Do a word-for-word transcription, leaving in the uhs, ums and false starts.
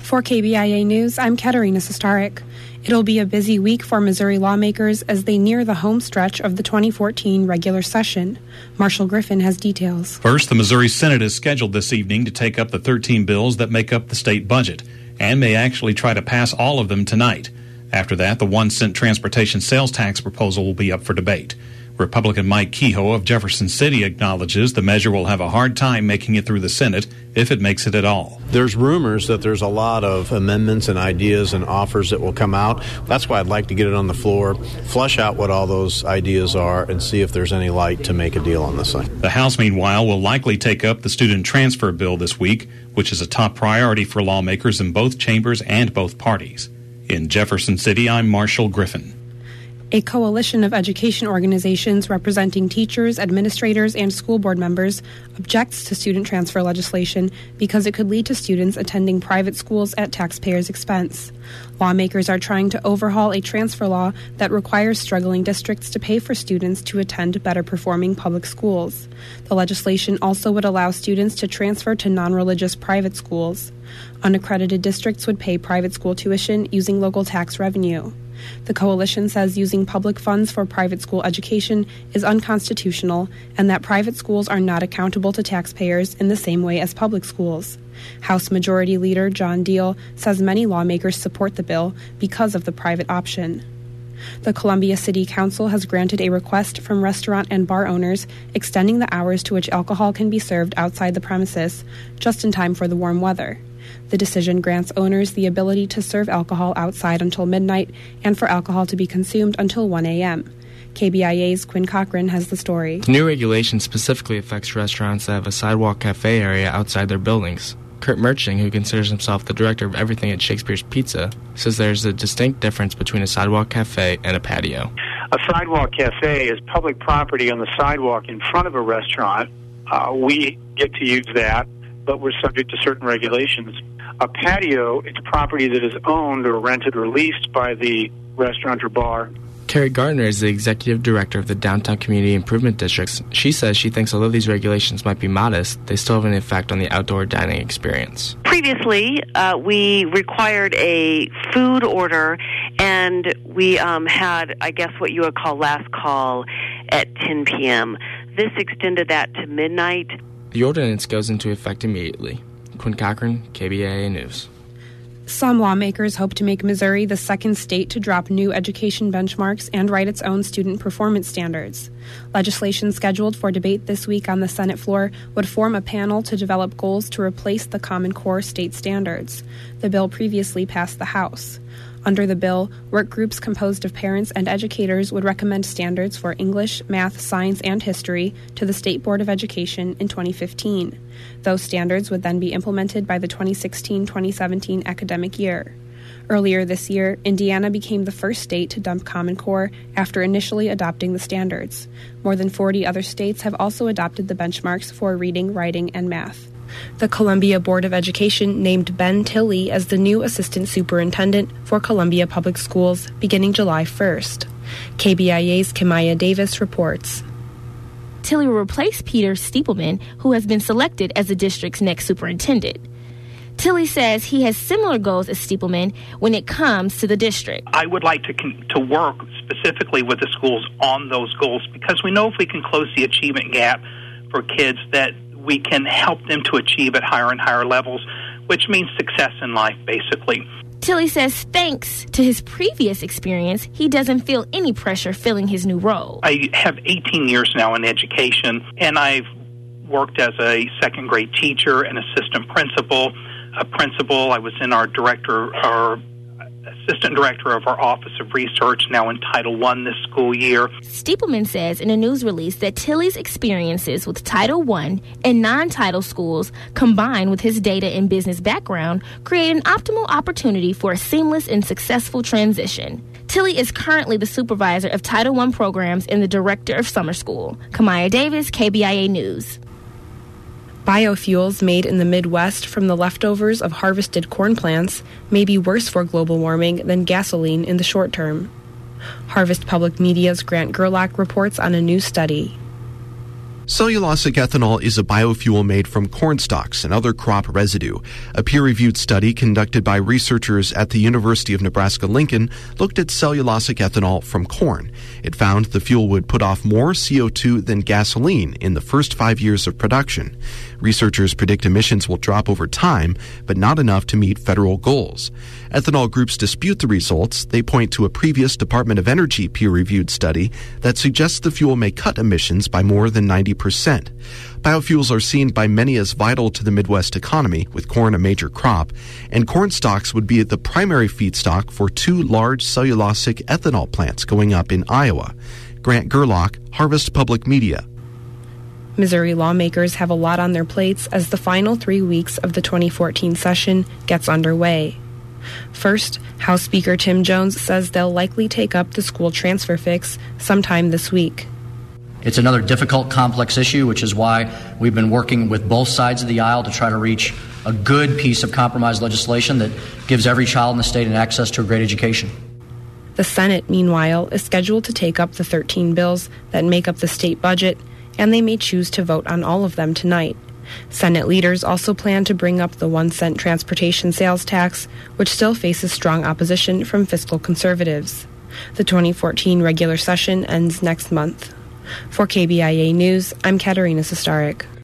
For K B I A News, I'm Katerina Sostaric. It'll be a busy week for Missouri lawmakers as they near the home stretch of the twenty fourteen regular session. Marshall Griffin has details. First, the Missouri Senate is scheduled this evening to take up the thirteen bills that make up the state budget, and may actually try to pass all of them tonight. After that, the one cent transportation sales tax proposal will be up for debate. Republican Mike Kehoe of Jefferson City acknowledges the measure will have a hard time making it through the Senate, if it makes it at all. There's rumors that there's a lot of amendments and ideas and offers that will come out. That's why I'd like to get it on the floor, flush out what all those ideas are, and see if there's any light to make a deal on this thing. The House, meanwhile, will likely take up the student transfer bill this week, which is a top priority for lawmakers in both chambers and both parties. In Jefferson City, I'm Marshall Griffin. A coalition of education organizations representing teachers, administrators, and school board members objects to student transfer legislation because it could lead to students attending private schools at taxpayers' expense. Lawmakers are trying to overhaul a transfer law that requires struggling districts to pay for students to attend better-performing public schools. The legislation also would allow students to transfer to non-religious private schools. Unaccredited districts would pay private school tuition using local tax revenue. The coalition says using public funds for private school education is unconstitutional and that private schools are not accountable to taxpayers in the same way as public schools. House Majority Leader John Deal says many lawmakers support the bill because of the private option. The Columbia City Council has granted a request from restaurant and bar owners extending the hours to which alcohol can be served outside the premises, just in time for the warm weather. The decision grants owners the ability to serve alcohol outside until midnight and for alcohol to be consumed until one a.m. K B I A's Quinn Cochran has the story. The new regulation specifically affects restaurants that have a sidewalk cafe area outside their buildings. Kurt Merching, who considers himself the director of everything at Shakespeare's Pizza, says there's a distinct difference between a sidewalk cafe and a patio. A sidewalk cafe is public property on the sidewalk in front of a restaurant. Uh, we get to use that, but we're subject to certain regulations. A patio, it's property that is owned or rented or leased by the restaurant or bar. Carrie Gardner is the executive director of the Downtown Community Improvement Districts. She says she thinks although these regulations might be modest, they still have an effect on the outdoor dining experience. Previously, uh, we required a food order, and we um, had, I guess, what you would call last call at ten p.m. This extended that to midnight. The ordinance goes into effect immediately. Quinn Cochran, K B I A News. Some lawmakers hope to make Missouri the second state to drop new education benchmarks and write its own student performance standards. Legislation scheduled for debate this week on the Senate floor would form a panel to develop goals to replace the Common Core state standards. The bill previously passed the House. Under the bill, work groups composed of parents and educators would recommend standards for English, math, science, and history to the State Board of Education in twenty fifteen. Those standards would then be implemented by the twenty sixteen twenty seventeen academic year. Earlier this year, Indiana became the first state to dump Common Core after initially adopting the standards. More than forty other states have also adopted the benchmarks for reading, writing, and math. The Columbia Board of Education named Ben Tilley as the new assistant superintendent for Columbia Public Schools beginning July first. K B I A's Kimaya Davis reports. Tilley will replace Peter Stiepelman, who has been selected as the district's next superintendent. Tilley says he has similar goals as Stiepelman when it comes to the district. I would like to con- to work specifically with the schools on those goals because we know if we can close the achievement gap for kids that we can help them to achieve at higher and higher levels, which means success in life, basically. Tilley says thanks to his previous experience, he doesn't feel any pressure filling his new role. I have eighteen years now in education, and I've worked as a second grade teacher, an assistant principal, a principal. I was in our director, our assistant director of our Office of Research, now in Title One this school year. Stiepelman says in a news release that Tilley's experiences with Title One and non-title schools, combined with his data and business background, create an optimal opportunity for a seamless and successful transition. Tilley is currently the supervisor of Title One programs and the director of summer school. Kimaya Davis, K B I A News. Biofuels made in the Midwest from the leftovers of harvested corn plants may be worse for global warming than gasoline in the short term. Harvest Public Media's Grant Gerlach reports on a new study. Cellulosic ethanol is a biofuel made from corn stalks and other crop residue. A peer-reviewed study conducted by researchers at the University of Nebraska-Lincoln looked at cellulosic ethanol from corn. It found the fuel would put off more C O two than gasoline in the first five years of production. Researchers predict emissions will drop over time, but not enough to meet federal goals. Ethanol groups dispute the results. They point to a previous Department of Energy peer-reviewed study that suggests the fuel may cut emissions by more than ninety percent. Biofuels are seen by many as vital to the Midwest economy, with corn a major crop, and corn stalks would be the primary feedstock for two large cellulosic ethanol plants going up in Iowa. Grant Gerlach, Harvest Public Media. Missouri lawmakers have a lot on their plates as the final three weeks of the twenty fourteen session gets underway. First, House Speaker Tim Jones says they'll likely take up the school transfer fix sometime this week. It's another difficult, complex issue, which is why we've been working with both sides of the aisle to try to reach a good piece of compromise legislation that gives every child in the state an access to a great education. The Senate, meanwhile, is scheduled to take up the thirteen bills that make up the state budget, and they may choose to vote on all of them tonight. Senate leaders also plan to bring up the one cent transportation sales tax, which still faces strong opposition from fiscal conservatives. The twenty fourteen regular session ends next month. For K B I A News, I'm Katerina Sestarik.